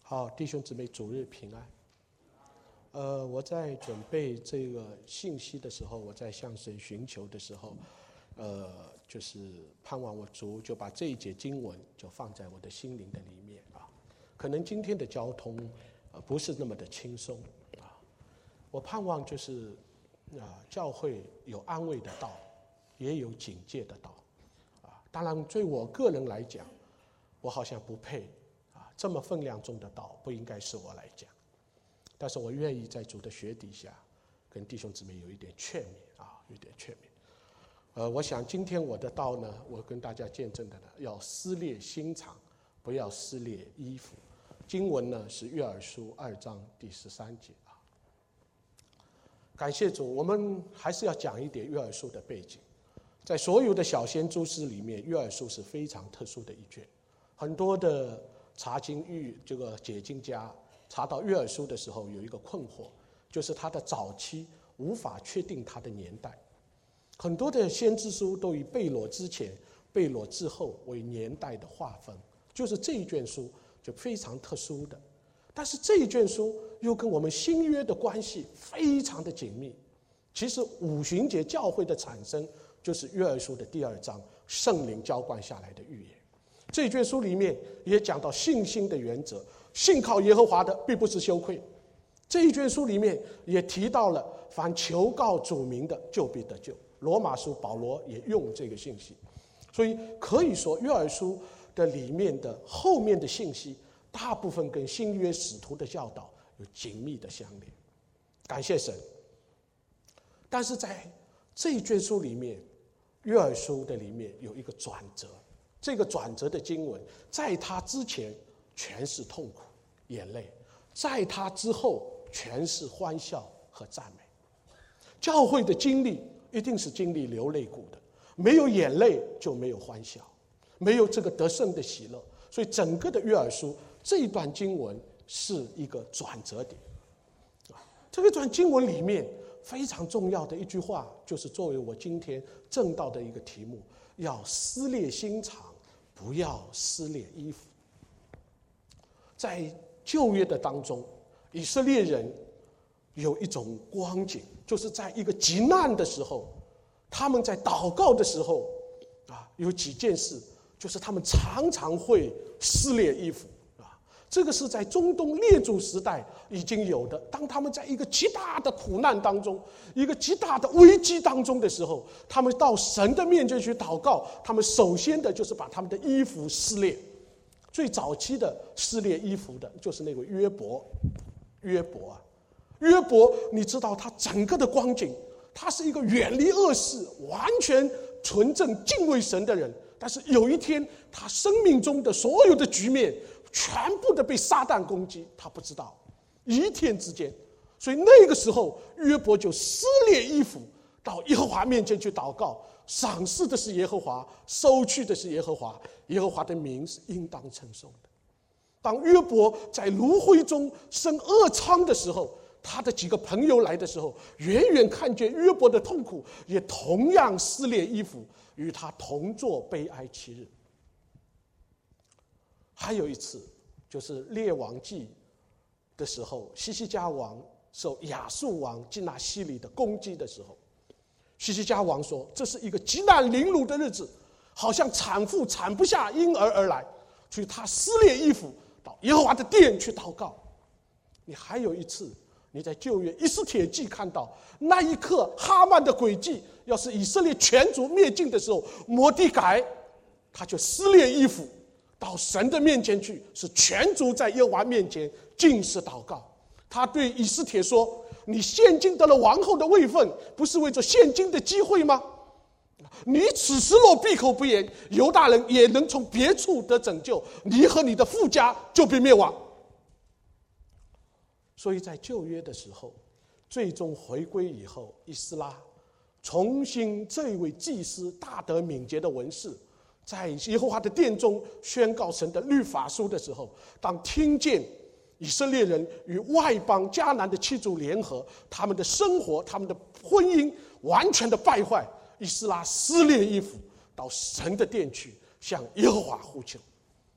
好，弟兄姊妹，主日平安。我在准备这个信息的时候，我在向神寻求的时候，就是盼望我主就把这一节经文就放在我的心灵的里面啊。可能今天的交通不是那么的轻松啊，我盼望就是教会有安慰的道，也有警戒的道啊。当然，对我个人来讲，我好像不配啊，这么分量重的道不应该是我来讲。但是我愿意在主的血底下，跟弟兄姊妹有一点劝勉啊，有一点劝勉。我想今天我的道呢，我跟大家见证的呢，要撕裂心肠，不要撕裂衣服。经文呢是约珥书2章第13节啊。感谢主，我们还是要讲一点约珥书的背景。在所有的小先知书里面，约珥书是非常特殊的一卷。很多的查经这个解经家查到约珥书的时候，有一个困惑，就是它的早期无法确定它的年代。很多的先知书都以贝罗之前、贝罗之后为年代的划分，就是这一卷书就非常特殊的。但是这一卷书又跟我们新约的关系非常的紧密。其实五旬节教会的产生，就是约珥书的第2章圣灵浇灌下来的预言。这一卷书里面也讲到信心的原则，信靠耶和华的必不是羞愧。这一卷书里面也提到了凡求告主名的就必得救。罗马书保罗也用这个信息，所以可以说约珥书的里面的后面的信息大部分跟新约使徒的教导有紧密的相连。感谢神。但是在这一卷书里面，约珥书的里面有一个转折，这个转折的经文在它之前全是痛苦眼泪，在它之后全是欢笑和赞美。教会的经历一定是经历流泪谷的，没有眼泪就没有欢笑，没有这个得胜的喜乐。所以整个的约珥书这一段经文是一个转折点。这个段经文里面非常重要的一句话，就是作为我今天正道的一个题目，要撕裂心肠，不要撕裂衣服。在旧约的当中，以色列人有一种光景，就是在一个极难的时候，他们在祷告的时候有几件事，就是他们常常会撕裂衣服。这个是在中东列祖时代已经有的。当他们在一个极大的苦难当中，一个极大的危机当中的时候，他们到神的面前去祷告，他们首先的就是把他们的衣服撕裂。最早期的撕裂衣服的就是那个约伯。约伯你知道他整个的光景，他是一个远离恶事、完全纯正敬畏神的人，但是有一天他生命中的所有的局面全部的被撒旦攻击，他不知道，一天之间。所以那个时候约伯就撕裂衣服到耶和华面前去祷告，赏赐的是耶和华，收去的是耶和华，耶和华的名是应当称颂的。当约伯在炉灰中生恶疮的时候，他的几个朋友来的时候，远远看见约伯的痛苦，也同样撕裂衣服，与他同坐悲哀7日。还有一次，就是列王记的时候，西西家王受亚述王基拿西里的攻击的时候，西西家王说这是一个极难凌辱的日子，好像产妇产不下婴儿而来，所以他撕裂衣服到耶和华的殿去祷告。你还有一次，你在旧约以斯帖记看到那一刻哈曼的诡计要是以色列全族灭尽的时候，摩底改他就撕裂衣服到神的面前去，是全族在耶和华面前尽是祷告。他对以斯帖说，你现今得了王后的位分，不是为着现今的机会吗？你此时若闭口不言，犹大人也能从别处得拯救，你和你的父家就被灭亡。所以在旧约的时候，最终回归以后，以斯拉重新这位祭司大德敏捷的文士，在耶和华的殿中宣告神的律法书的时候，当听见以色列人与外邦迦南的七族联合，他们的生活、他们的婚姻完全的败坏，以斯拉撕裂衣服到神的殿去，向耶和华呼求。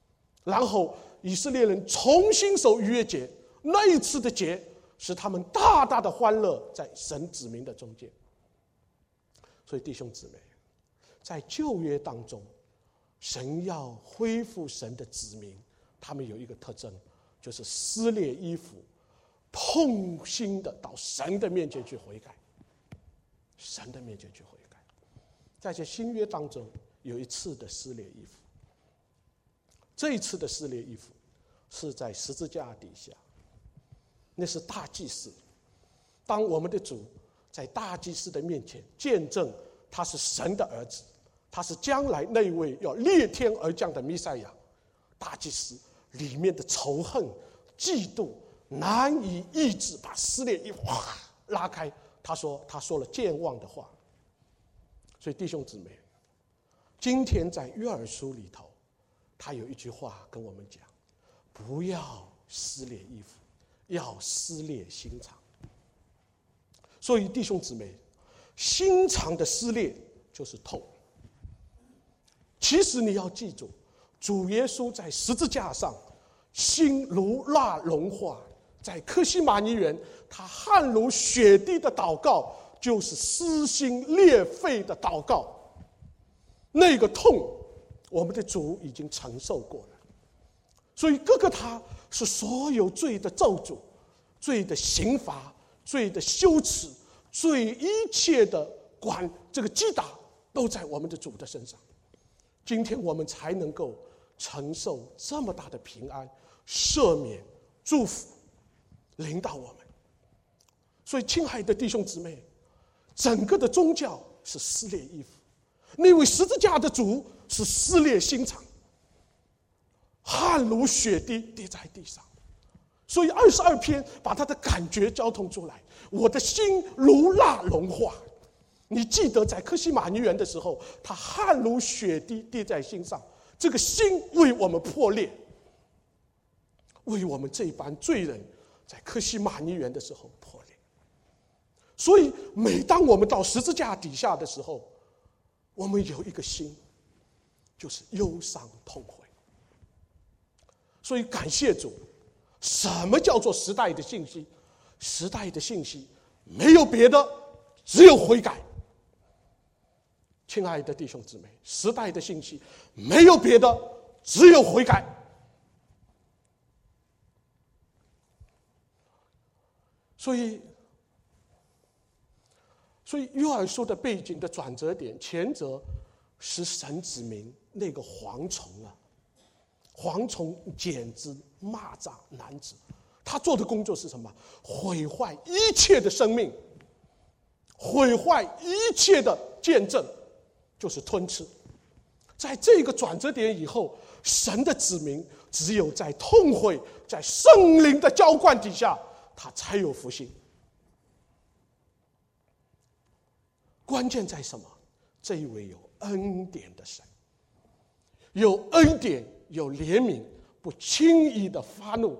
然后以色列人重新守逾越节，那一次的节使他们大大的欢乐在神子民的中间。所以弟兄姊妹，在旧约当中，神要恢复神的子民，他们有一个特征，就是撕裂衣服，痛心的到神的面前去悔改，神的面前去悔改。在这新约当中，有一次的撕裂衣服，这一次的撕裂衣服是在十字架底下，那是大祭司。当我们的主在大祭司的面前见证他是神的儿子，他是将来那位要裂天而降的弥赛亚，大祭司里面的仇恨、嫉妒难以抑制，把撕裂衣服拉开。他说了健忘的话。所以弟兄姊妹，今天在约珥书里头，他有一句话跟我们讲：不要撕裂衣服，要撕裂心肠。所以弟兄姊妹，心肠的撕裂就是痛。其实你要记住，主耶稣在十字架上心如蜡融化，在客西马尼园他汗如血滴的祷告，就是撕心裂肺的祷告。那个痛我们的主已经承受过了，所以哥哥他是所有罪的咒诅、罪的刑罚、罪的羞耻、罪一切的这个击打都在我们的主的身上。今天我们才能够承受这么大的平安、赦免、祝福临到我们。所以亲爱的弟兄姊妹，整个的宗教是撕裂衣服，那位十字架的主是撕裂心肠，汗如血滴滴在地上。所以22篇把他的感觉交通出来，我的心如蜡融化。你记得在客西马尼园的时候，他汗如血滴滴在心上，这个心为我们破裂，为我们这般罪人在客西马尼园的时候破裂。所以每当我们到十字架底下的时候，我们有一个心，就是忧伤痛悔。所以感谢主，什么叫做时代的信息？时代的信息没有别的，只有悔改。亲爱的弟兄姊妹，时代的信息没有别的，只有悔改。所以约珥书的背景的转折点，前者是神子民那个蝗虫啊，蝗虫简直蚂蚱难治。他做的工作是什么？毁坏一切的生命，毁坏一切的见证，就是吞吃。在这个转折点以后，神的子民只有在痛悔、在圣灵的浇灌底下，他才有复兴。关键在什么？这一位有恩典的神，有恩典，有怜悯，不轻易的发怒，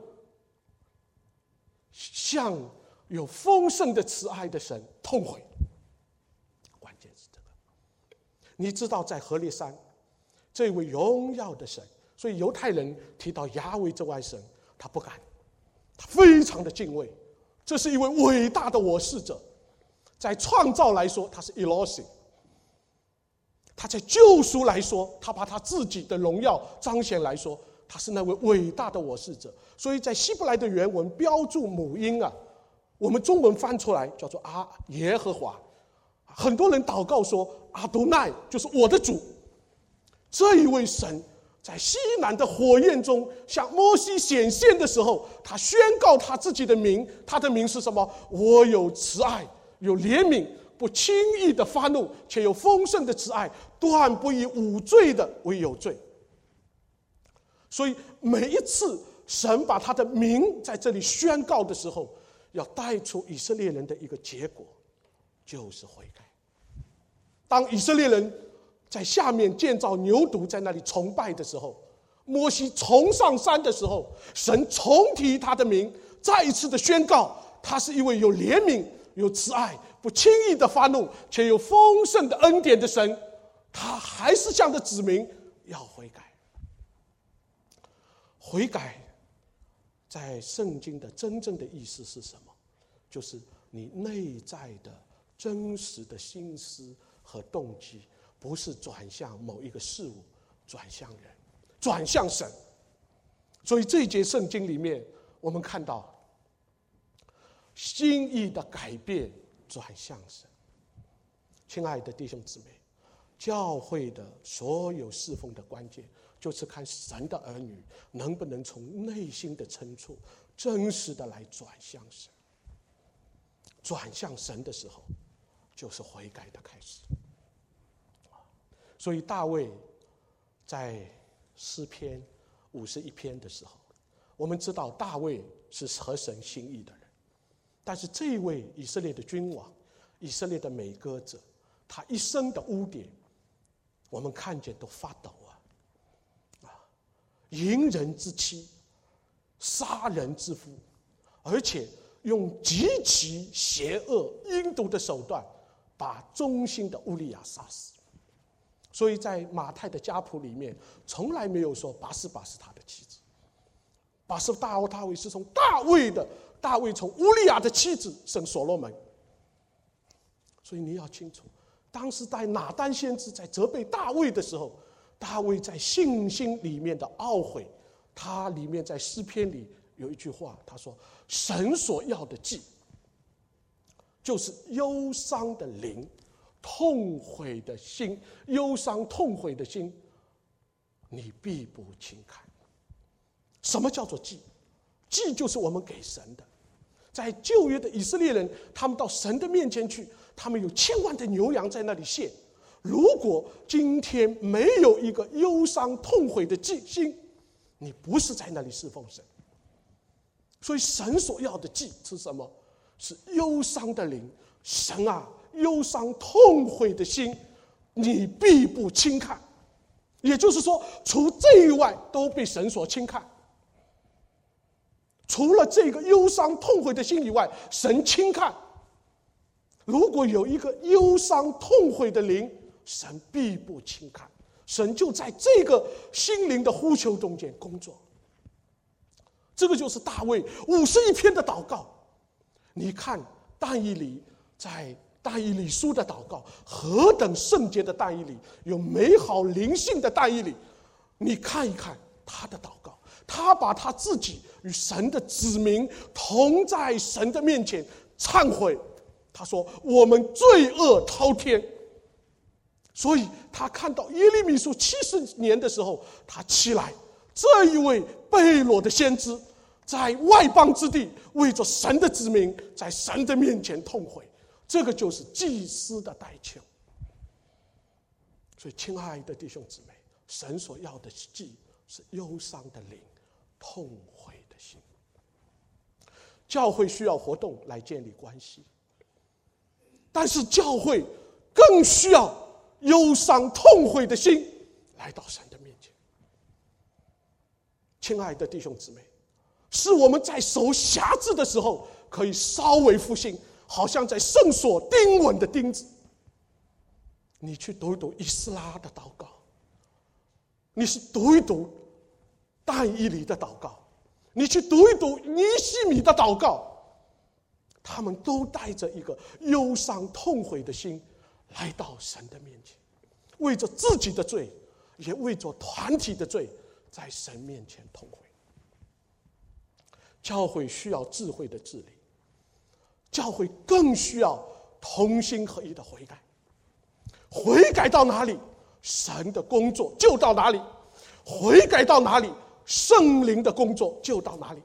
向有丰盛的慈爱的神痛悔。关键是这个。你知道在何烈山，这位荣耀的神，所以犹太人提到亚维这位神，他不敢，他非常的敬畏。这是一位伟大的我是者，在创造来说他是 Elohim， 他在救赎来说，他把他自己的荣耀彰显来说，他是那位伟大的我是者。所以在希伯来的原文标注母音啊，我们中文翻出来叫做耶和华。很多人祷告说阿多奈就是我的主。这一位神在西南的火焰中向摩西显现的时候，他宣告他自己的名，他的名是什么？我有慈爱，有怜悯，不轻易的发怒，且有丰盛的慈爱，断不以无罪的为有罪。所以每一次神把他的名在这里宣告的时候，要带出以色列人的一个结果，就是悔改。当以色列人在下面建造牛犊，在那里崇拜的时候，摩西重上山的时候，神重提他的名，再一次的宣告他是一位有怜悯、有慈爱、不轻易的发怒，且有丰盛的恩典的神。他还是向着子民要悔改。 悔改在圣经的真正的意思是什么？就是你内在的真实的心思和动机，不是转向某一个事物，转向人，转向神。所以这一节圣经里面，我们看到心意的改变转向神。亲爱的弟兄姊妹，教会的所有侍奉的关键，就是看神的儿女能不能从内心的深处真实的来转向神。转向神的时候，就是悔改的开始。所以大卫在诗篇51篇的时候，我们知道大卫是合神心意的人，但是这位以色列的君王，以色列的美歌者，他一生的污点，我们看见都发抖淫人之妻，杀人之夫，而且用极其邪恶阴毒的手段把忠心的乌利亚杀死。所以在马太的家谱里面，从来没有说拔示巴是他的妻子，拔示大卫是从大卫从乌利亚的妻子生所罗门。所以你要清楚，当时在拿单先知在责备大卫的时候，大卫在信心里面的懊悔，他里面在诗篇里有一句话，他说：神所要的祭，就是忧伤的灵，痛悔的心，忧伤痛悔的心，你必不轻看。什么叫做祭？祭就是我们给神的。在旧约的以色列人，他们到神的面前去，他们有1000万的牛羊在那里献。如果今天没有一个忧伤痛悔的心，你不是在那里侍奉神。所以神所要的祭是什么？是忧伤的灵。神啊，忧伤痛悔的心，你必不轻看。也就是说，除这以外都被神所轻看。除了这个忧伤痛悔的心以外，神轻看。如果有一个忧伤痛悔的灵，神必不轻看。神就在这个心灵的呼求中间工作。这个就是大卫51篇的祷告。你看但以理在但以理书的祷告，何等圣洁的但以理，有美好灵性的但以理。你看一看他的祷告，他把他自己与神的子民同在神的面前忏悔。他说我们罪恶滔天。所以他看到耶利米书70年的时候，他起来，这一位贝裸的先知在外邦之地为着神的子民在神的面前痛悔。这个就是祭司的代求。所以亲爱的弟兄姊妹，神所要的祭是忧伤的灵，痛悔的心。教会需要活动来建立关系，但是教会更需要忧伤痛悔的心来到神的面前。亲爱的弟兄姊妹，是我们在手辖制的时候可以稍微复兴，好像在圣所钉稳的钉子。你去读一读以斯拉的祷告，你是读一读但以理的祷告，你去读一读尼希米的祷告，他们都带着一个忧伤痛悔的心来到神的面前，为着自己的罪，也为着团体的罪，在神面前痛悔。教会需要智慧的治理，教会更需要同心合一的悔改。悔改到哪里，神的工作就到哪里；悔改到哪里，圣灵的工作就到哪里。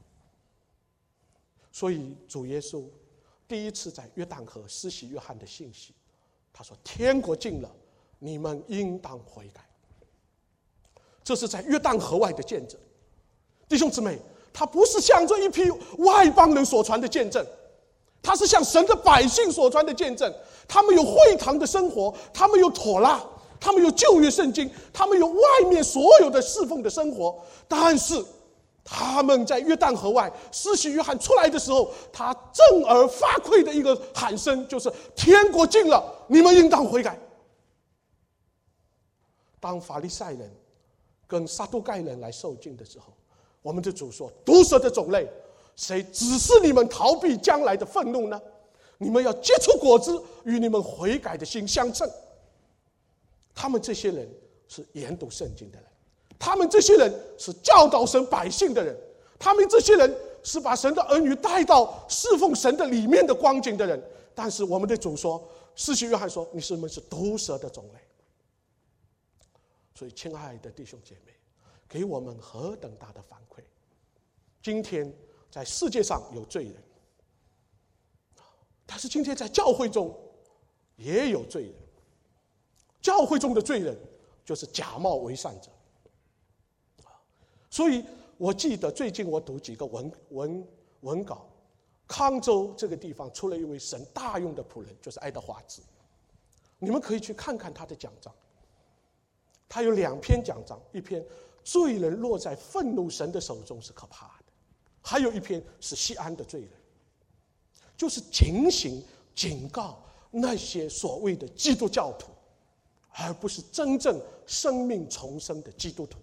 所以主耶稣第一次在约旦河施洗约翰的信息，他说天国近了，你们应当悔改。这是在约旦河外的见证。弟兄姊妹，他不是向着一批外邦人所传的见证，他是向神的百姓所传的见证。他们有会堂的生活，他们有妥拉，他们有旧约圣经，他们有外面所有的侍奉的生活。但是他们在约旦河外施洗约翰出来的时候，他震耳发聩的一个喊声就是天国近了，你们应当悔改。当法利赛人跟撒都该人来受浸的时候， 我们的主说，毒蛇的种类，谁指示你们逃避将来的愤怒呢？你们要结出果子，与你们悔改的心相称。他们这些人是研读圣经的人，他们这些人是教导神百姓的人，他们这些人是把神的儿女带到侍奉神的里面的光景的人。但是我们的主说，施洗约翰说，你们是毒蛇的种类。所以亲爱的弟兄姐妹，给我们何等大的反馈。今天在世界上有罪人，但是今天在教会中也有罪人。教会中的罪人就是假冒为善者。所以我记得最近我读几个文稿，康州这个地方出了一位神大用的仆人，就是爱德华兹。你们可以去看看他的讲章，他有2篇讲章，一篇罪人落在愤怒神的手中是可怕的，还有一篇是西安的罪人，就是警醒警告那些所谓的基督教徒，而不是真正生命重生的基督徒。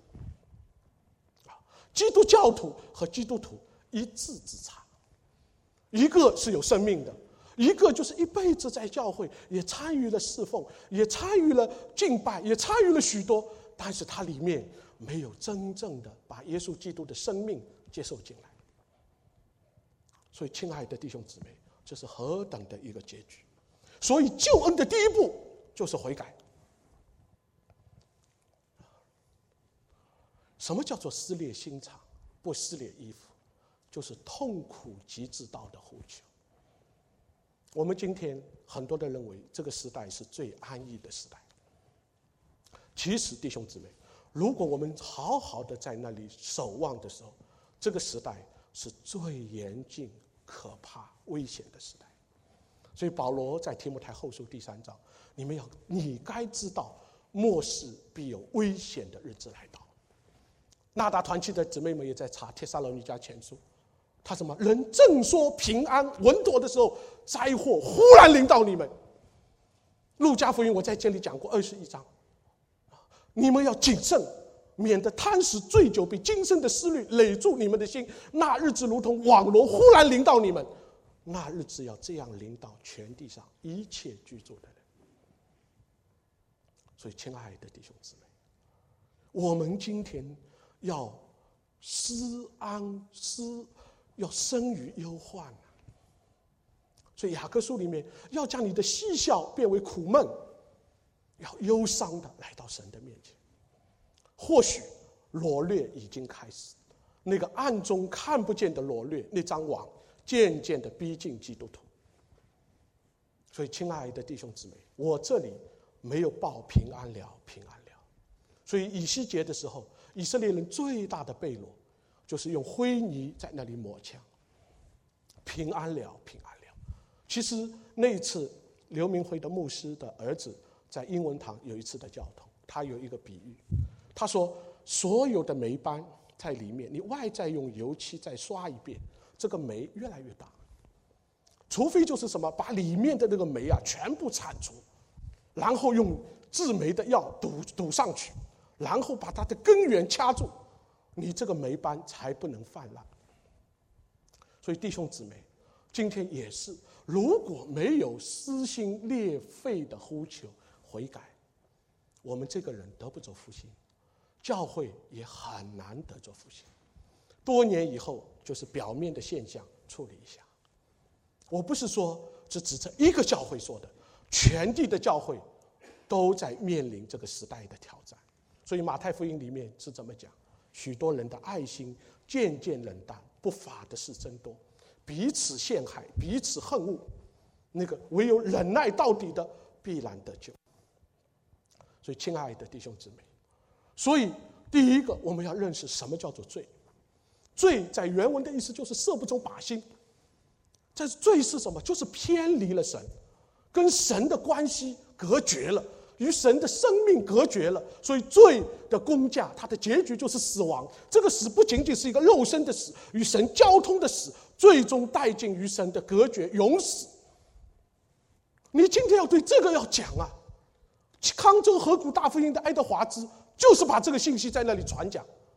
基督教徒和基督徒一字之差，一个是有生命的，一个就是一辈子在教会也参与了侍奉，也参与了敬拜，也参与了许多，但是他里面没有真正的把耶稣基督的生命接受进来。所以亲爱的弟兄姊妹，这是何等的一个结局。所以救恩的第一步就是悔改。什么叫做撕裂心肠不撕裂衣服？就是痛苦极致到的呼求。我们今天很多人认为这个时代是最安逸的时代，其实弟兄姊妹，如果我们好好的在那里守望的时候，这个时代是最严峻可怕危险的时代。所以保罗在提摩太后书第3章，你该知道末世必有危险的日子来到。纳达团契的姊妹们也在查帖撒罗尼迦前书，他什么人正说平安稳妥的时候，灾祸忽然临到你们。路加福音我在这里讲过21章，你们要谨慎，免得贪食醉酒，被今生的思虑累住你们的心，那日子如同网罗忽然临到你们。那日子要这样临到全地上一切居住的人。所以亲爱的弟兄姊妹，我们今天要要生于忧患啊。所以雅各书里面要将你的嬉笑变为苦闷，要忧伤的来到神的面前。或许掳掠已经开始，那个暗中看不见的掳掠，那张网渐渐的逼近基督徒。所以亲爱的弟兄姊妹，我这里没有报平安了，平安了。所以以西结的时候，以色列人最大的被掳就是用灰泥在那里抹墙。平安了，平安了。其实那一次刘明辉的牧师的儿子在英文堂有一次的交通，他有一个比喻，他说所有的霉斑在里面，你外在用油漆再刷一遍，这个霉越来越大，除非就是什么把里面的那个霉全部铲除，然后用治霉的药堵上去，然后把它的根源掐住，你这个霉斑才不能泛滥。所以弟兄姊妹，今天也是，如果没有撕心裂肺的呼求悔改，我们这个人得不着复兴，教会也很难得着复兴。多年以后，就是表面的现象处理一下。我不是说只指着一个教会说的，全地的教会都在面临这个时代的挑战。所以马太福音里面是怎么讲？许多人的爱心渐渐冷淡，不法的事增多，彼此陷害，彼此恨恶，那个唯有忍耐到底的必然得救。所以亲爱的弟兄姊妹，所以第一个我们要认识什么叫做罪。罪在原文的意思就是射不中靶心。这罪是什么？就是偏离了神，跟神的关系隔绝了，与神的生命隔绝了。所以罪的工价，它的结局就是死亡。这个死不仅仅是一个肉身的死，与神交通的死，最终带进与神的隔绝，永死。你今天要对这个要讲啊！康州河谷大福音的爱德华兹就是把这个信息在那里传讲。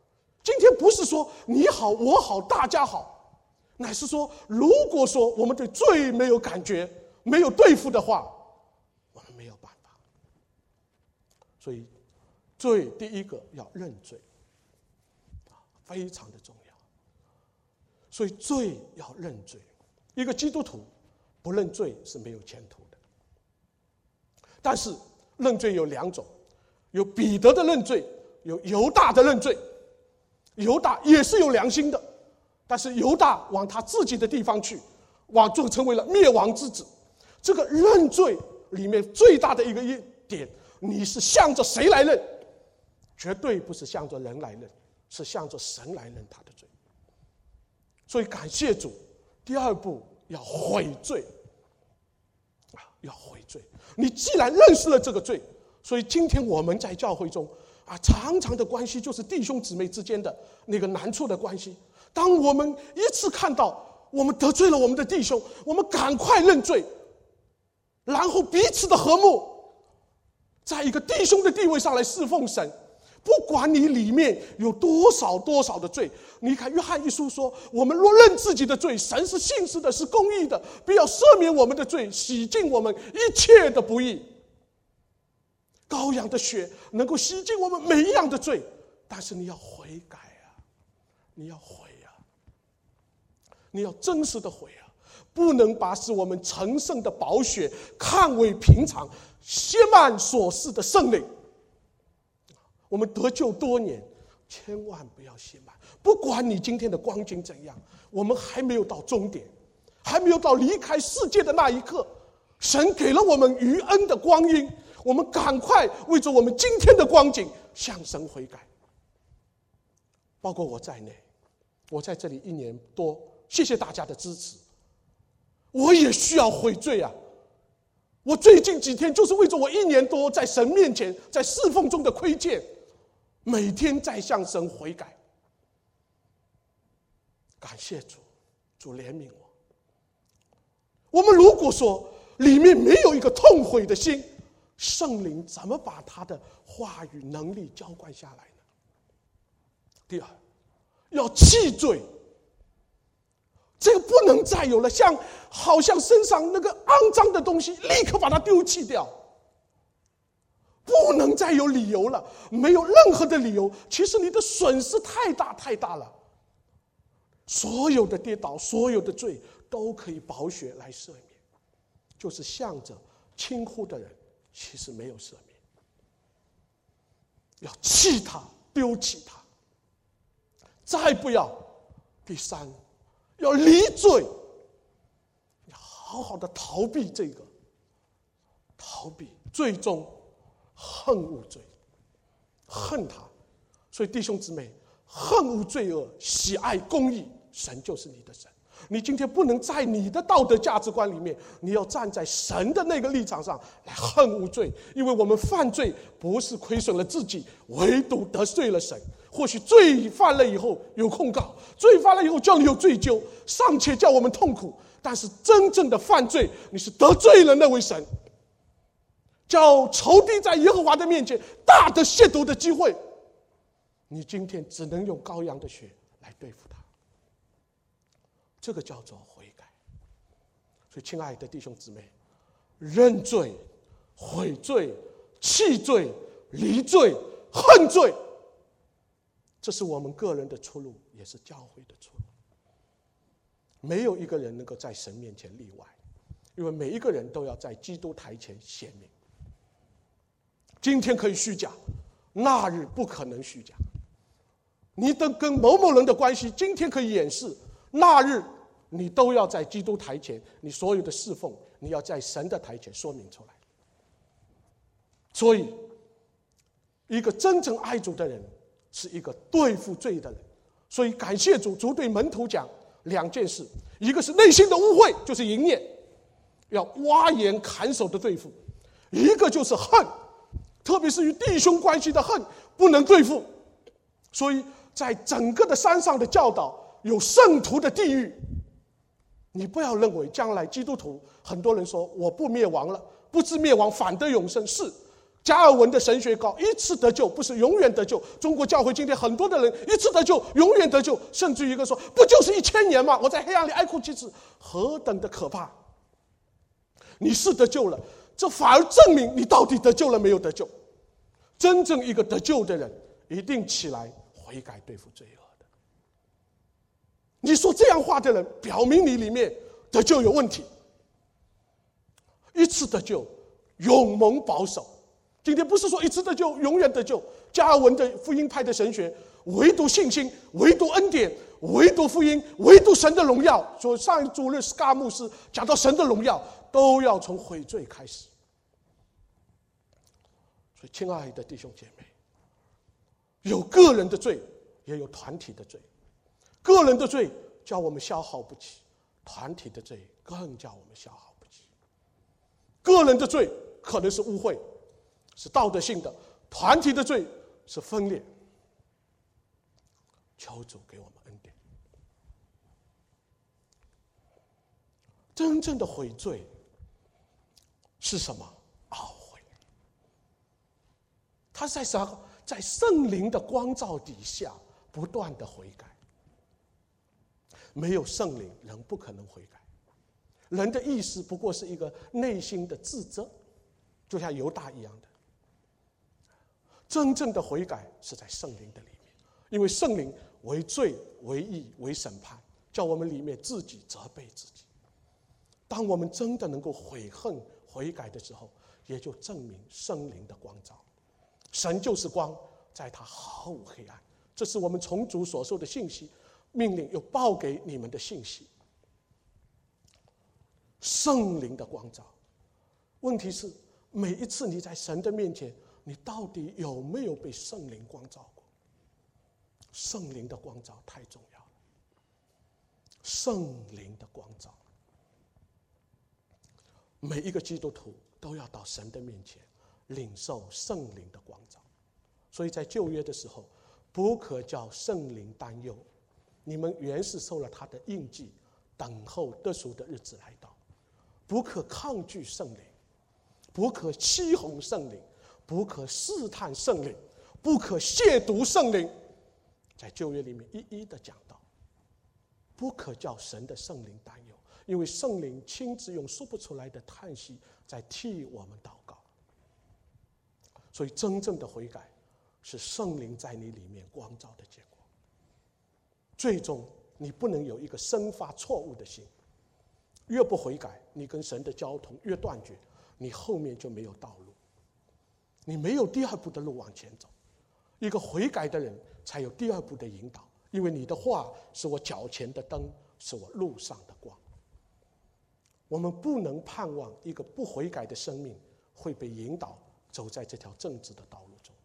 今天不是说你好我好大家好，乃是说如果说我们对罪没有感觉，没有对付的话，我们没有办法。所以罪第一个要认罪，非常的重要。所以罪要认罪，一个基督徒不认罪是没有前途的。但是认罪有两种，有彼得的认罪，有犹大的认罪。犹大也是有良心的，但是犹大往他自己的地方去，就成为了灭亡之子。这个认罪里面最大的一个点，你是向着谁来认？绝对不是向着人来认，是向着神来认他的罪。所以感谢主，第二步要悔罪，要悔罪。你既然认识了这个罪，所以今天我们在教会中常常的关系就是弟兄姊妹之间的那个难处的关系。当我们一次看到我们得罪了我们的弟兄，我们赶快认罪，然后彼此的和睦，在一个弟兄的地位上来侍奉神。不管你里面有多少的罪，你看约翰一书说，我们若认自己的罪，神是信实的，是公义的，必要赦免我们的罪，洗净我们一切的不义。羔羊的血能够洗净我们每一样的罪，但是你要悔改你要悔你要真实的悔不能把使我们成圣的宝血看为平常，亵慢所赐的圣灵。我们得救多年，千万不要亵慢。不管你今天的光景怎样，我们还没有到终点，还没有到离开世界的那一刻，神给了我们余恩的光阴，我们赶快为着我们今天的光景向神悔改。包括我在内，我在这里1年多，谢谢大家的支持，我也需要悔罪我最近几天就是为着我1年多在神面前在侍奉中的亏欠，每天在向神悔改。感谢主，主怜悯我。我们如果说里面没有一个痛悔的心，圣灵怎么把他的话语能力浇灌下来呢？第二，要弃罪，这个不能再有了，好像身上那个肮脏的东西立刻把它丢弃掉，不能再有理由了，没有任何的理由。其实你的损失太大了，所有的跌倒，所有的罪都可以宝血来赦免，就是向着轻忽的人其实没有赦免。要弃他，丢弃他。再不要，第三，要离罪，要好好的逃避这个，逃避，最终恨恶罪，恨他。所以弟兄姊妹，恨恶罪恶，喜爱公义，神就是你的神。你今天不能在你的道德价值观里面，你要站在神的那个立场上来恨恶罪，因为我们犯罪不是亏损了自己，唯独得罪了神。或许罪犯了以后有控告，罪犯了以后叫你有罪疚，尚且叫我们痛苦，但是真正的犯罪，你是得罪了那位神，叫仇敌在耶和华的面前大的亵渎的机会，你今天只能用羔羊的血来对付他，这个叫做悔改。所以亲爱的弟兄姊妹，认罪、悔罪、弃罪、离罪、恨罪，这是我们个人的出路，也是教会的出路。没有一个人能够在神面前例外，因为每一个人都要在基督台前显明。今天可以虚假，那日不可能虚假。你的跟某某人的关系今天可以掩饰，那日你都要在基督台前，你所有的侍奉你要在神的台前说明出来。所以一个真正爱主的人是一个对付罪的人。所以感谢主，主对门徒讲2件事，一个是内心的污秽，就是淫念，要挖眼砍手的对付；一个就是恨，特别是与弟兄关系的恨，不能对付。所以在整个的山上的教导有圣徒的地狱。你不要认为将来基督徒，很多人说我不灭亡了，不知灭亡反得永生，是加尔文的神学高，一次得救不是永远得救。中国教会今天很多的人一次得救永远得救，甚至于一个说不就是1000年吗？我在黑暗里哀哭7次，何等的可怕！你是得救了，这反而证明你到底得救了没有得救。真正一个得救的人一定起来悔改对付罪恶的。你说这样话的人，表明你里面得救有问题。一次得救永蒙保守，今天不是说一次得救永远得救。加尔文的福音派的神学，唯独信心，唯独恩典，唯独福音，唯独神的荣耀。所以上一主日斯卡牧师讲到神的荣耀，都要从悔罪开始。所以亲爱的弟兄姐妹，有个人的罪，也有团体的罪。个人的罪叫我们消耗不起，团体的罪更叫我们消耗不起。个人的罪可能是污秽，是道德性的；团体的罪是分裂。求主给我们恩典。真正的悔罪是什么？懊悔。他在圣灵的光照底下不断的悔改。没有圣灵，人不可能悔改。人的意识不过是一个内心的自责，就像犹大一样的。真正的悔改是在圣灵的里面，因为圣灵为罪、为义、为审判，叫我们里面自己责备自己。当我们真的能够悔恨、悔改的时候，也就证明圣灵的光照。神就是光，在他毫无黑暗。这是我们从主所受的信息，命令又报给你们的信息。圣灵的光照，问题是每一次你在神的面前，你到底有没有被圣灵光照过？圣灵的光照太重要了。圣灵的光照，每一个基督徒都要到神的面前领受圣灵的光照。所以在旧约的时候，不可叫圣灵担忧，你们原是受了他的印记，等候得赎的日子来到。不可抗拒圣灵，不可欺哄圣灵，不可试探圣灵，不可亵渎圣灵。在旧约里面一一的讲到，不可叫神的圣灵担忧，因为圣灵亲自用说不出来的叹息在替我们祷告。所以真正的悔改是圣灵在你里面光照的结果。最终你不能有一个生发错误的心，越不悔改，你跟神的交通越断绝，你后面就没有道路，你没有第二步的路往前走。一个悔改的人才有第二步的引导，因为你的话是我脚前的灯，是我路上的光。我们不能盼望一个不悔改的生命会被引导走在这条正直的道路中。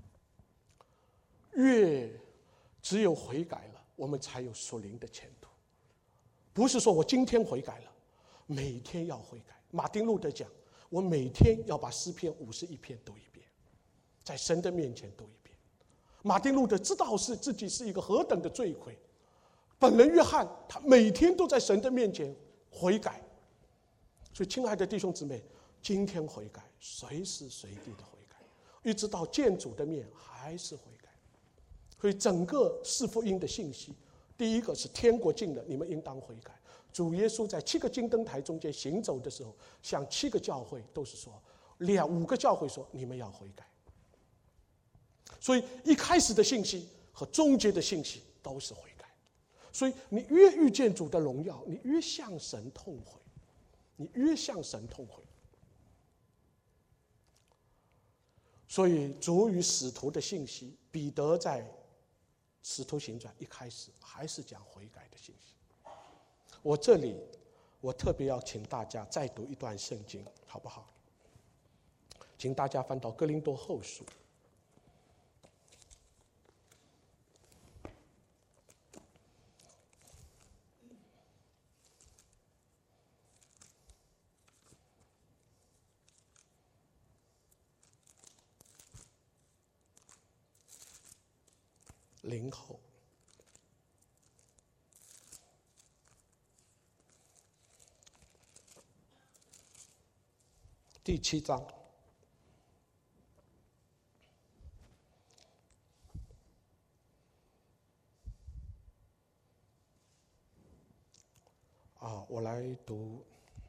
只有悔改了，我们才有属灵的前途。不是说我今天悔改了，每天要悔改。马丁路德讲，我每天要把诗篇51篇读一遍，在神的面前读一遍。马丁路德知道是自己是一个何等的罪魁，本人约翰他每天都在神的面前悔改。所以亲爱的弟兄姊妹，今天悔改，随时随地的悔改，一直到见主的面还是悔改。所以整个四福音的信息，第一个是天国近了，你们应当悔改。主耶稣在7个金灯台中间行走的时候，向7个教会都是说，5个教会说你们要悔改。所以一开始的信息和终结的信息都是悔改。所以你越遇见主的荣耀，你越向神痛悔，你越向神痛悔。所以主与使徒的信息，彼得在使徒行传一开始还是讲悔改的信息。这里我特别要请大家再读一段圣经，好不好？请大家翻到哥林多后书。0后第7章我来读，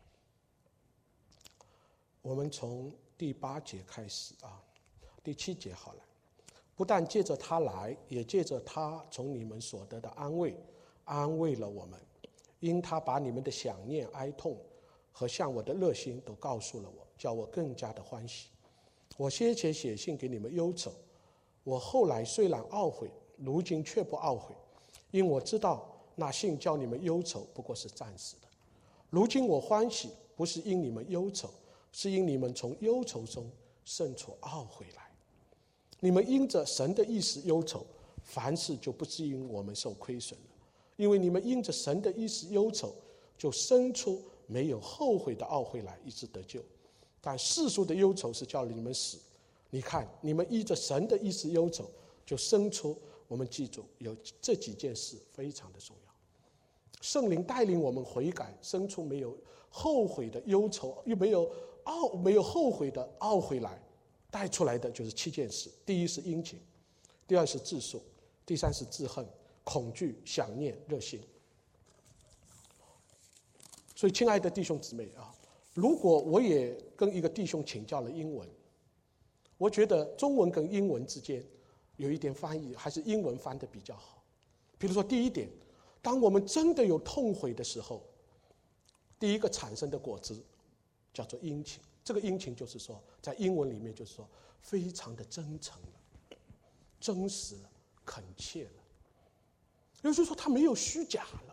我们从第8节开始第7节好了。不但借着他来，也借着他从你们所得的安慰，安慰了我们。因他把你们的想念、哀痛和向我的热心都告诉了我，叫我更加的欢喜。我先前写信给你们忧愁，我后来虽然懊悔，如今却不懊悔，因我知道那信叫你们忧愁不过是暂时的。如今我欢喜，不是因你们忧愁，是因你们从忧愁中胜出懊悔来。你们因着神的意思忧愁，凡事就不至因我们受亏损了。因为你们因着神的意思忧愁，就生出没有后悔的懊悔来，以致得救。但世俗的忧愁是叫你们死。你看，你们依着神的意思忧愁，就生出，我们记住有这几件事非常的重要。圣灵带领我们悔改，生出没有后悔的忧愁，又没有后悔的懊悔来，带出来的就是7件事。第一是殷勤，第二是自诉，第三是自恨、恐惧、想念、热心。所以亲爱的弟兄姊妹如果我也跟一个弟兄请教了英文，我觉得中文跟英文之间有一点翻译还是英文翻得比较好。比如说第一点，当我们真的有痛悔的时候，第一个产生的果子叫做殷勤。这个殷勤就是说，在英文里面就是说非常的真诚了，真实了，恳切了，也就是说他没有虚假了。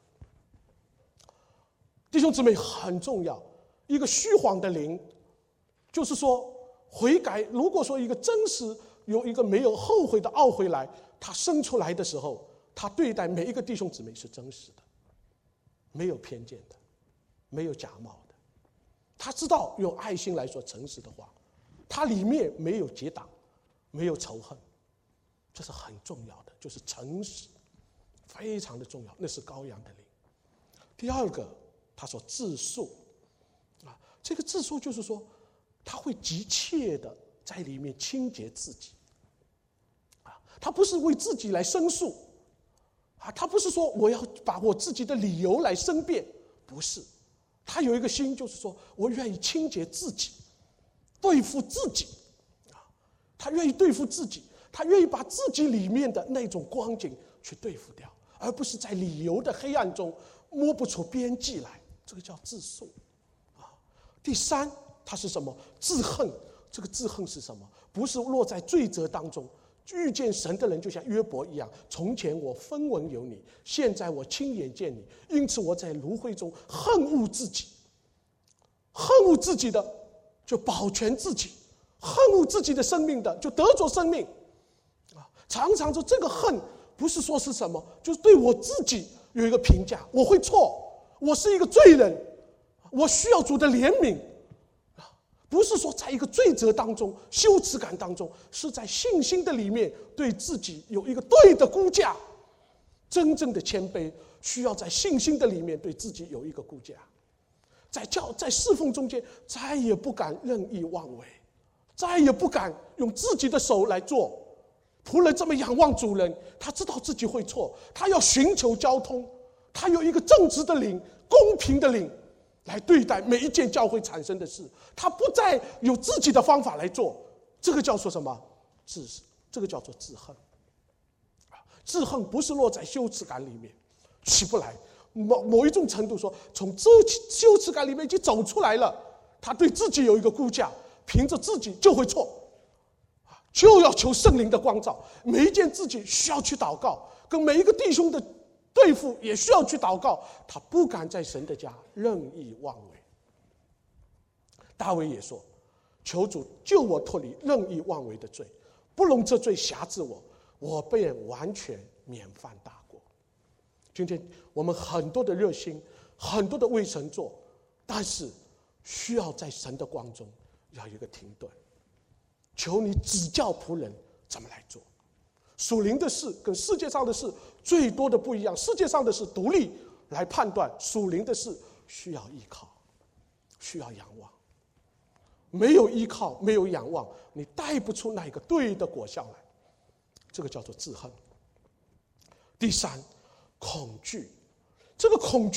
弟兄姊妹很重要，一个虚晃的灵，就是说悔改，如果说一个真实有一个没有后悔的懊悔来，他生出来的时候，他对待每一个弟兄姊妹是真实的，没有偏见的，没有假冒的。他知道用爱心来说诚实的话，他里面没有结党，没有仇恨，这是很重要的，就是诚实，非常的重要，那是羔羊的灵。第二个，他说自诉这个自诉就是说他会急切的在里面清洁自己他不是为自己来申诉他不是说我要把我自己的理由来申辩，不是，他有一个心，就是说我愿意清洁自己，对付自己他愿意对付自己，他愿意把自己里面的那种光景去对付掉，而不是在理由的黑暗中摸不出边际来，这个叫自诉第三，它是什么？自恨。这个自恨是什么？不是落在罪责当中，遇见神的人就像约伯一样，从前我分文有你，现在我亲眼见你，因此我在炉灰中恨恶自己。恨恶自己的就保全自己，恨恶自己的生命的就得着生命常常说这个恨不是说是什么，就是对我自己有一个评价，我会错，我是一个罪人，我需要主的怜悯不是说在一个罪责当中、羞耻感当中，是在信心的里面对自己有一个对的估价。真正的谦卑需要在信心的里面对自己有一个估价，在侍奉中间再也不敢任意妄为，再也不敢用自己的手来做。仆人这么仰望主人，他知道自己会错，他要寻求交通，他有一个正直的灵、公平的灵来对待每一件教会产生的事，他不再有自己的方法来做，这个叫做什么？这个叫做自恨。自恨不是落在羞耻感里面，起不来。某一种程度说，从这羞耻感里面已经走出来了，他对自己有一个估价，凭着自己就会错，就要求圣灵的光照。每一件自己需要去祷告，跟每一个弟兄的对付也需要去祷告，他不敢在神的家任意妄为。大卫也说，求主救我脱离任意妄为的罪，不容这罪辖制我，我便完全免犯大过。今天我们很多的热心，很多的为神做，但是需要在神的光中要有一个停顿，求你指教仆人怎么来做。属灵的事跟世界上的事最多的不一样，世界上的事独立来判断，属灵的事需要依靠，需要仰望。没有依靠，没有仰望，你带不出那个对的果效来，这个叫做自恨。第三，恐惧。这个恐惧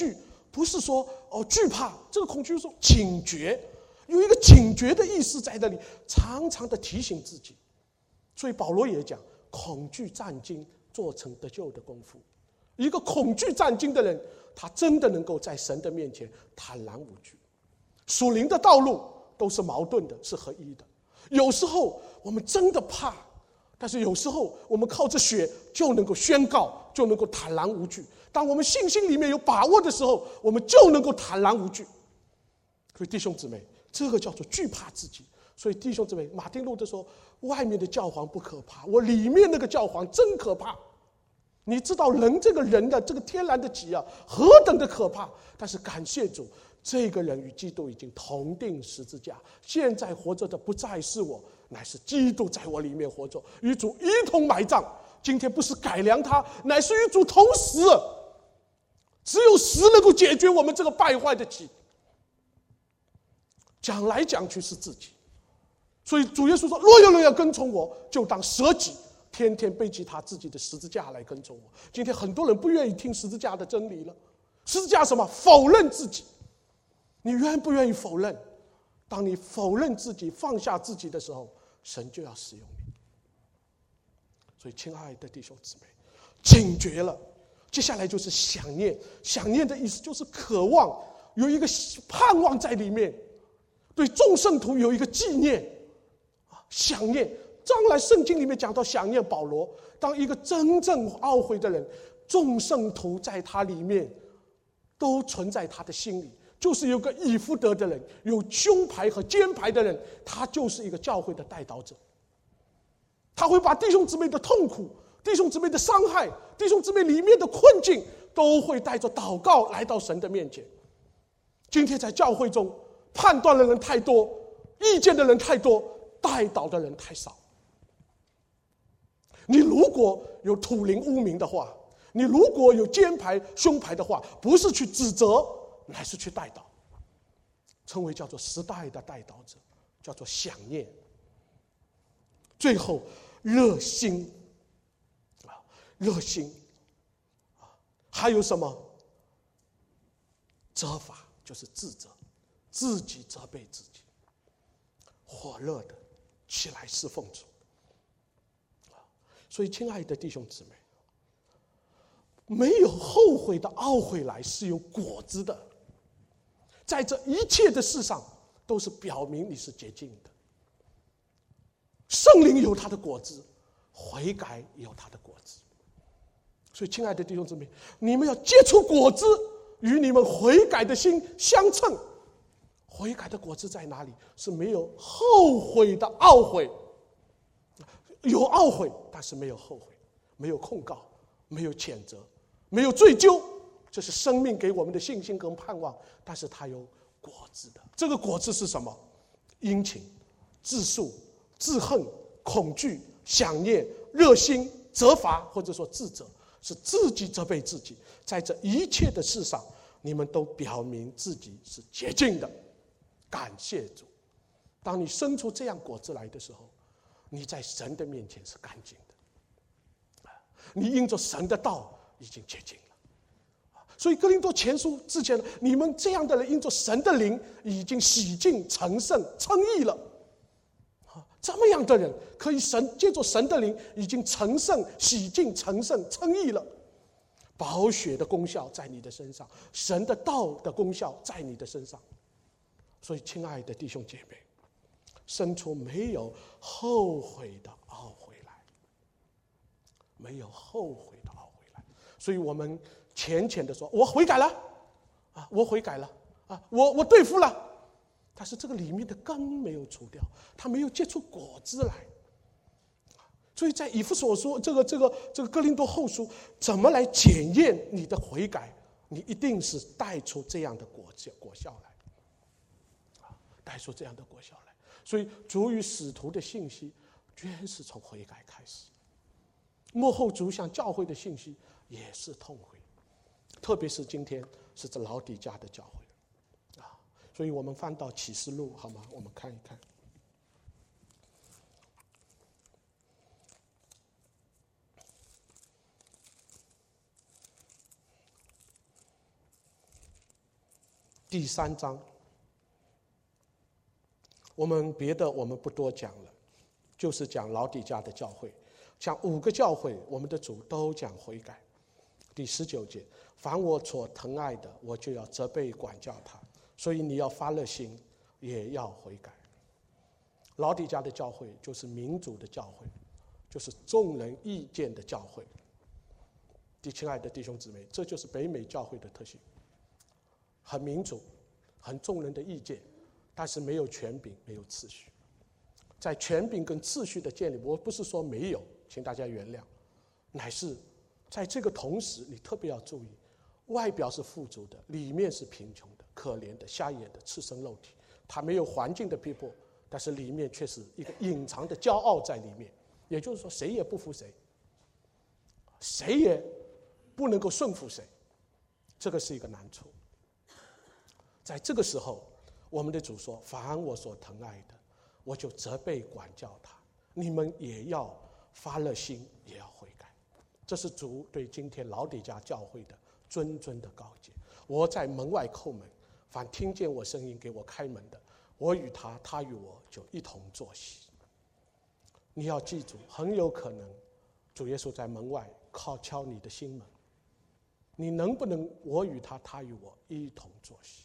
不是说惧怕，这个恐惧是说警觉，有一个警觉的意识在这里，常常的提醒自己。所以保罗也讲，恐惧战惊，做成得救的功夫。一个恐惧战惊的人，他真的能够在神的面前坦然无惧。属灵的道路都是矛盾的，是合一的。有时候我们真的怕，但是有时候我们靠着血就能够宣告，就能够坦然无惧。当我们信心里面有把握的时候，我们就能够坦然无惧。所以弟兄姊妹，这个叫做惧怕自己。所以弟兄姊妹，马丁路德说，外面的教皇不可怕，我里面那个教皇真可怕。你知道人这个人的这个天然的己啊，何等的可怕。但是感谢主，这个人与基督已经同定十字架，现在活着的不再是我，乃是基督在我里面活着，与主一同埋葬。今天不是改良他，乃是与主同死。只有死能够解决我们这个败坏的己，讲来讲去是自己。所以主耶稣说，若有人要跟从我，就当舍己，天天背起他自己的十字架来跟从我。今天很多人不愿意听十字架的真理了。十字架什么？否认自己。你愿不愿意否认？当你否认自己，放下自己的时候，神就要使用你。所以亲爱的弟兄姊妹，警觉了，接下来就是想念。想念的意思就是渴望，有一个盼望在里面，对众圣徒有一个纪念，想念。当然圣经里面讲到想念保罗，当一个真正懊悔的人，众圣徒在他里面都存在他的心里。就是有个以弗得的人，有胸牌和肩牌的人，他就是一个教会的代祷者。他会把弟兄姊妹的痛苦、弟兄姊妹的伤害、弟兄姊妹里面的困境，都会带着祷告来到神的面前。今天在教会中，判断的人太多，意见的人太多，代祷的人太少。你如果有土灵污名的话，你如果有肩牌胸牌的话，不是去指责，乃是去代祷，称为叫做时代的代祷者，叫做想念。最后热心，热心，还有什么？责罚，就是自责，自己责备自己，火热的起来侍奉主。所以亲爱的弟兄姊妹，没有后悔的懊悔来是有果子的。在这一切的事上，都是表明你是洁净的。圣灵有他的果子，悔改也有他的果子。所以亲爱的弟兄姊妹，你们要结出果子，与你们悔改的心相称。悔改的果子在哪里？是没有后悔的懊悔。有懊悔，但是没有后悔，没有控告，没有谴责，没有追究。这是生命给我们的信心跟盼望，但是它有果子的。这个果子是什么？殷勤、自述、自恨、恐惧、想念、热心、责罚，或者说自责，是自己责备自己。在这一切的事上，你们都表明自己是洁净的。感谢主。当你生出这样果子来的时候，你在神的面前是干净的，你因着神的道已经洁净了。所以哥林多前书之前，你们这样的人因着神的灵已经洗净、成圣、称义了。这么样的人可以借着神的灵已经成圣、洗净、成圣、称义了。宝血的功效在你的身上，神的道的功效在你的身上。所以亲爱的弟兄姐妹，生出没有后悔的懊悔来，没有后悔的懊悔来。所以我们浅浅的说，我悔改了，我悔改了，我对付了，但是这个里面的根没有除掉，它没有结出果子来。所以在以弗所说这个哥林多后书怎么来检验你的悔改？你一定是带出这样的果效来，带出这样的果效来。所以主与使徒的信息全是从悔改开始，末后主向教会的信息也是痛悔，特别是今天是这老底嘉的教会所以我们翻到启示录好吗？我们看一看。 第3章，我们别的我们不多讲了，就是讲老底嘉的教会，讲5个教会，我们的主都讲悔改。第19节，凡我所疼爱的，我就要责备管教他，所以你要发热心，也要悔改。老底嘉的教会就是民主的教会，就是众人意见的教会。亲爱的弟兄姊妹，这就是北美教会的特性，很民主，很众人的意见，但是没有权柄，没有次序。在权柄跟次序的建立，我不是说没有，请大家原谅，乃是在这个同时，你特别要注意，外表是富足的，里面是贫穷的、可怜的、瞎眼的、赤身肉体。他没有环境的逼迫，但是里面却是一个隐藏的骄傲在里面。也就是说，谁也不服谁，谁也不能够顺服谁，这个是一个难处。在这个时候，我们的主说：“凡我所疼爱的，我就责备管教他。你们也要发热心，也要悔改。”这是主对今天老底嘉教会的谆谆的告诫。我在门外叩门，凡听见我声音给我开门的，我与他，他与我就一同坐席。你要记住，很有可能主耶稣在门外敲你的心门，你能不能我与他，他与我一同坐席？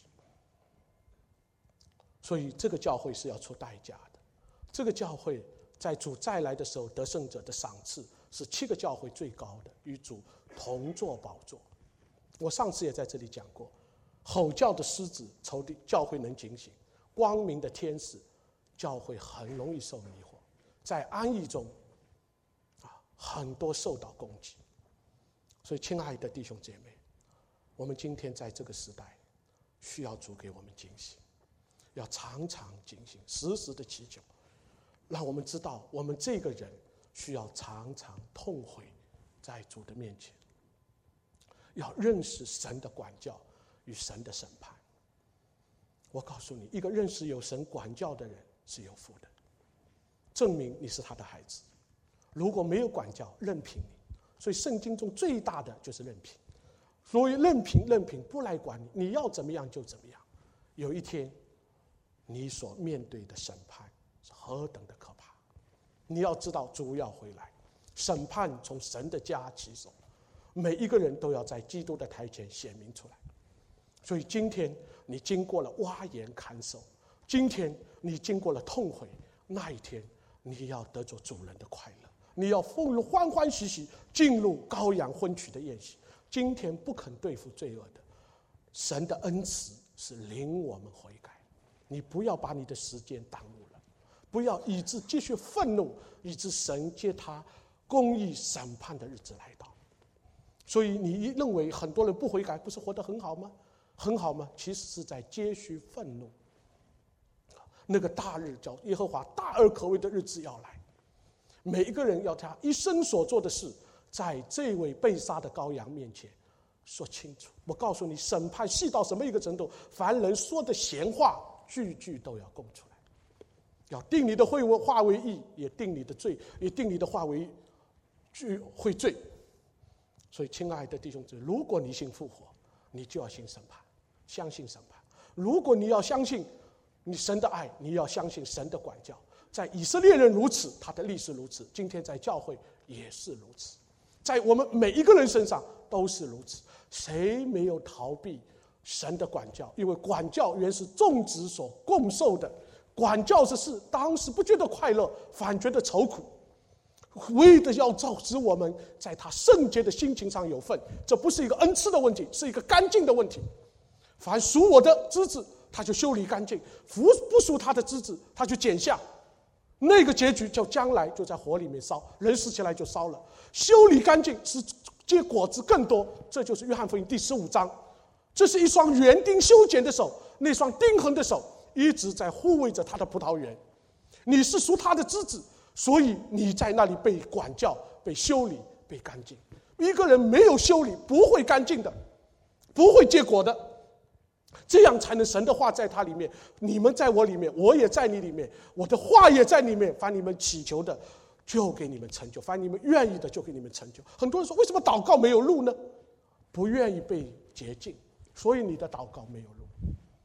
所以这个教会是要出代价的。这个教会在主再来的时候，得胜者的赏赐是7个教会最高的，与主同坐宝座。我上次也在这里讲过，吼叫的狮子，仇敌教会能警醒；光明的天使，教会很容易受迷惑。在安逸中，很多受到攻击。所以，亲爱的弟兄姐妹，我们今天在这个时代，需要主给我们警醒，要常常警醒，时时的祈求，让我们知道，我们这个人需要常常痛悔在主的面前，要认识神的管教与神的审判。我告诉你，一个认识有神管教的人是有福的，证明你是他的孩子。如果没有管教，任凭你。所以圣经中最大的就是任凭。所以任凭不来管你，你要怎么样就怎么样。有一天，你所面对的审判是何等的可怕！你要知道，主要回来，审判从神的家起手，每一个人都要在基督的台前显明出来。所以今天你经过了挖盐看守，今天你经过了痛悔，那一天你要得着主人的快乐，你要欢欢喜喜进入羔羊婚娶的宴席。今天不肯对付罪恶的，神的恩慈是领我们悔改。你不要把你的时间耽误了，不要以致继续愤怒，以致神接他公义审判的日子来到。所以你认为很多人不悔改，不是活得很好吗？很好吗？其实是在接续愤怒。那个大日叫耶和华大而可畏的日子要来，每一个人要他一生所做的事，在这位被杀的羔羊面前说清楚。我告诉你，审判细到什么一个程度，凡人说的闲话句句都要供出来，要定你的话为义，也定你的罪，也定你的话为会罪。所以亲爱的弟兄姊妹，如果你信复活，你就要信审判，相信审判。如果你要相信你神的爱，你要相信神的管教。在以色列人如此，他的历史如此，今天在教会也是如此，在我们每一个人身上都是如此。谁没有逃避神的管教？因为管教原是众子所共受的，管教之事当时不觉得快乐，反觉得愁苦，为的要造使我们在他圣洁的心情上有份。这不是一个恩赐的问题，是一个干净的问题。凡属我的枝子，他就修理干净；不属他的枝子，他就剪下。那个结局就将来就在火里面烧，人死起来就烧了。修理干净是结果子更多，这就是约翰福音第15章。这是一双园丁修剪的手，那双钉痕的手一直在护卫着他的葡萄园。你是属他的枝子，所以你在那里被管教、被修理、被干净。一个人没有修理，不会干净的，不会结果的。这样才能神的话在他里面，你们在我里面，我也在你里面，我的话也在里面。凡你们祈求的，就给你们成就；凡你们愿意的，就给你们成就。很多人说，为什么祷告没有路呢？不愿意被洁净，所以你的祷告没有路。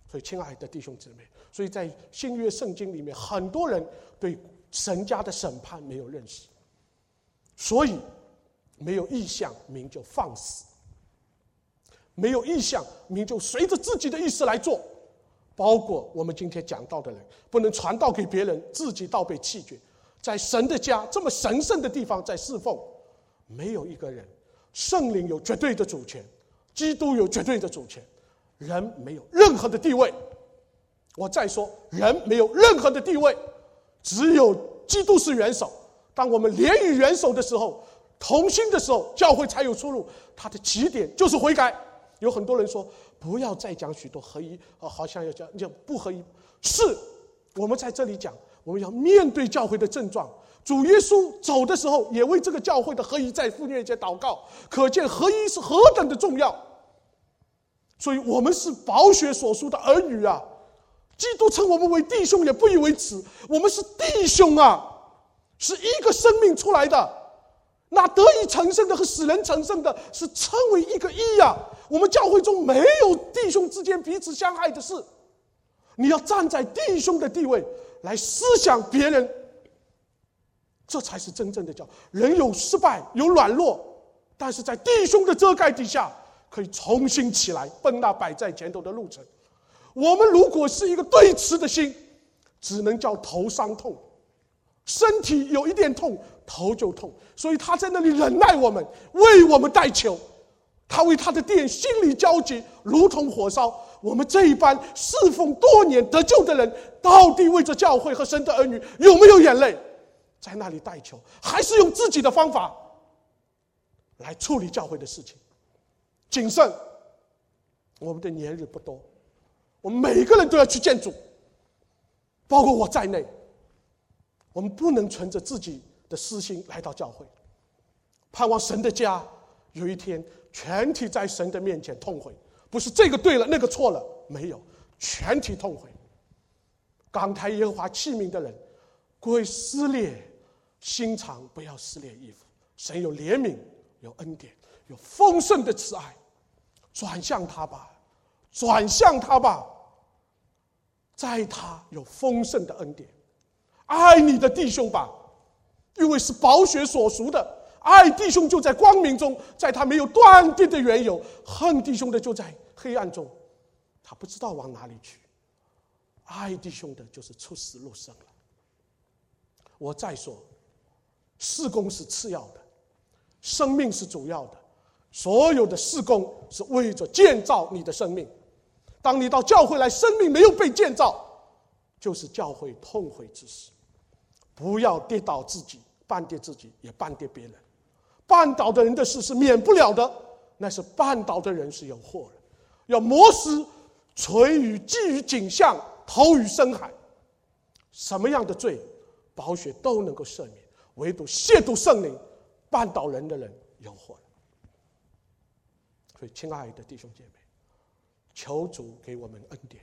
所以，亲爱的弟兄姊妹，所以在新约圣经里面，很多人对神家的审判没有认识，所以没有意向，民就放肆；没有意向，民就随着自己的意思来做。包括我们今天讲到的人，不能传道给别人，自己倒被弃绝。在神的家这么神圣的地方，在侍奉，没有一个人，圣灵有绝对的主权，基督有绝对的主权。人没有任何的地位，我再说，人没有任何的地位，只有基督是元首。当我们联与元首的时候，同心的时候，教会才有出路。它的起点就是悔改。有很多人说，不要再讲许多合一，好像要讲不合一。是我们在这里讲，我们要面对教会的症状。主耶稣走的时候，也为这个教会的合一在父面前祷告，可见合一是何等的重要。所以我们是宝血所属的儿女啊！基督称我们为弟兄，也不以为耻。我们是弟兄啊，是一个生命出来的。那得以成圣的和使人成圣的，是称为一个义啊！我们教会中没有弟兄之间彼此相害的事。你要站在弟兄的地位来思想别人，这才是真正的教。人有失败，有软弱，但是在弟兄的遮盖底下，可以重新起来，奔那摆在前头的路程。我们如果是一个对峙的心，只能叫头伤痛，身体有一点痛，头就痛。所以他在那里忍耐我们，为我们代求。他为他的殿心里焦急，如同火烧。我们这一般侍奉多年得救的人，到底为着教会和神的儿女有没有眼泪？在那里代求，还是用自己的方法来处理教会的事情？谨慎，我们的年日不多，我们每个人都要去见主，包括我在内。我们不能存着自己的私心来到教会，盼望神的家有一天全体在神的面前痛悔，不是这个对了那个错了，没有，全体痛悔。港台耶和华器皿的人归撕裂心肠，不要撕裂衣服。神有怜悯，有恩典，有丰盛的慈爱，转向他吧，转向他吧，在他有丰盛的恩典。爱你的弟兄吧，因为是宝血所赎的。爱弟兄就在光明中，在他没有断定的缘由；恨弟兄的就在黑暗中，他不知道往哪里去。爱弟兄的就是出死入生了。我再说，事工是次要的，生命是主要的。所有的事工是为着建造你的生命。当你到教会来，生命没有被建造，就是教会痛悔之时。不要跌倒自己，绊跌自己，也绊跌别人。绊倒的人的事是免不了的，那是绊倒的人是有祸的。要磨石垂于寄于景象，投于深海。什么样的罪，宝血都能够赦免，唯独亵渎圣灵、绊倒人的人有祸的。所以，亲爱的弟兄姐妹，求主给我们恩典。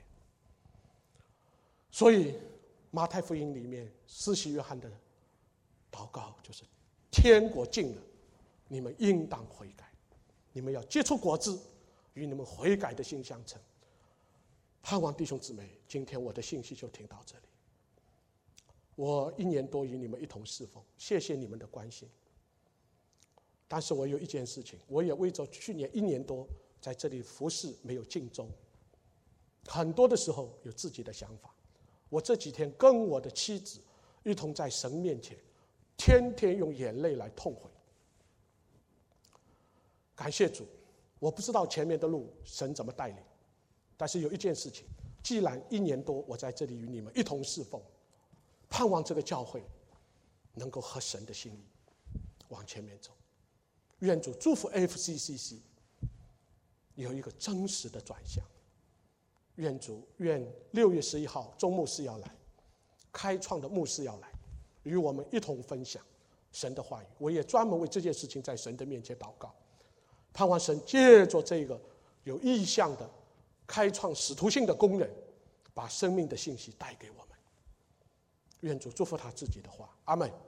所以马太福音里面施洗约翰的祷告就是：天国近了，你们应当悔改，你们要结出果子，与你们悔改的心相称。盼望弟兄姊妹，今天我的信息就听到这里。我1年多与你们一同侍奉，谢谢你们的关心。但是我有一件事情，我也为着去年1年多在这里服侍没有尽忠，很多的时候有自己的想法。我这几天跟我的妻子一同在神面前，天天用眼泪来痛悔。感谢主，我不知道前面的路神怎么带领，但是有一件事情，既然1年多我在这里与你们一同侍奉，盼望这个教会能够合神的心意往前面走。愿主祝福 FCCC 有一个真实的转向。愿6月11号钟牧师要来，开创的牧师要来，与我们一同分享神的话语。我也专门为这件事情在神的面前祷告，盼望神借着这个有意向的开创使徒性的工人，把生命的信息带给我们。愿主祝福他自己的话，阿们。